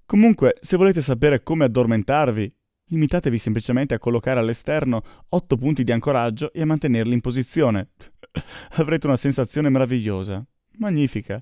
Comunque, se volete sapere come addormentarvi, limitatevi semplicemente a collocare all'esterno 8 punti di ancoraggio e a mantenerli in posizione. Avrete una sensazione meravigliosa. Magnifica.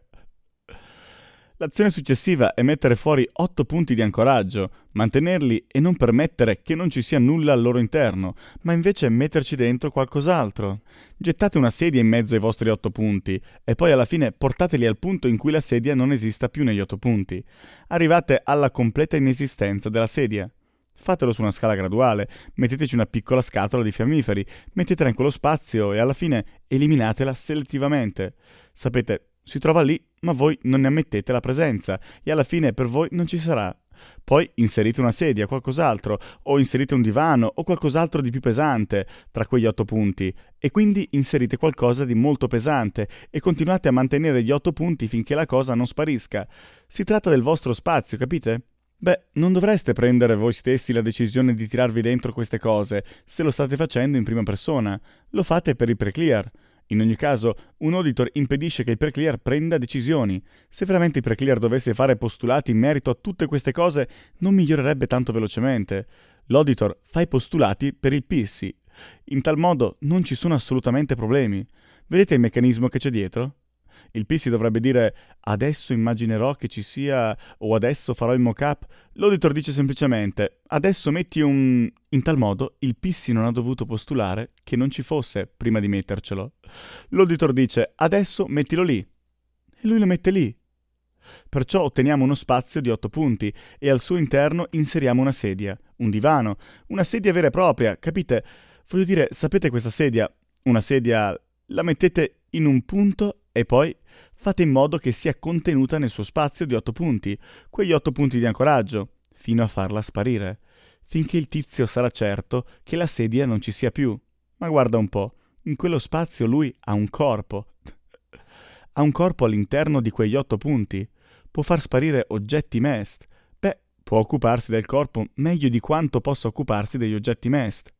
L'azione successiva è mettere fuori 8 punti di ancoraggio, mantenerli e non permettere che non ci sia nulla al loro interno, ma invece metterci dentro qualcos'altro. Gettate una sedia in mezzo ai vostri 8 punti e poi alla fine portateli al punto in cui la sedia non esista più negli 8 punti. Arrivate alla completa inesistenza della sedia. Fatelo su una scala graduale, metteteci una piccola scatola di fiammiferi, mettetela in quello spazio e alla fine eliminatela selettivamente. Sapete, si trova lì, ma voi non ne ammettete la presenza e alla fine per voi non ci sarà. Poi inserite una sedia, qualcos'altro, o inserite un divano o qualcos'altro di più pesante tra quegli 8 punti e quindi inserite qualcosa di molto pesante e continuate a mantenere gli 8 punti finché la cosa non sparisca. Si tratta del vostro spazio, capite? Beh, non dovreste prendere voi stessi la decisione di tirarvi dentro queste cose se lo state facendo in prima persona. Lo fate per il pre-clear. In ogni caso, un auditor impedisce che il pre-clear prenda decisioni. Se veramente il pre-clear dovesse fare postulati in merito a tutte queste cose, non migliorerebbe tanto velocemente. L'auditor fa i postulati per il PC. In tal modo non ci sono assolutamente problemi. Vedete il meccanismo che c'è dietro? Il PC dovrebbe dire adesso immaginerò che ci sia o adesso farò il mock-up. L'auditor dice semplicemente adesso metti un... In tal modo il PC non ha dovuto postulare che non ci fosse prima di mettercelo. L'auditor dice adesso mettilo lì e lui lo mette lì. Perciò otteniamo uno spazio di 8 punti e al suo interno inseriamo una sedia, un divano, una sedia vera e propria, capite? Voglio dire, sapete questa sedia? Una sedia la mettete in un punto e poi fate in modo che sia contenuta nel suo spazio di 8 punti, quegli 8 punti di ancoraggio, fino a farla sparire, finché il tizio sarà certo che la sedia non ci sia più. Ma guarda un po', in quello spazio lui ha un corpo. Ha un corpo all'interno di quegli 8 punti. Può far sparire oggetti mest. Beh, può occuparsi del corpo meglio di quanto possa occuparsi degli oggetti mest.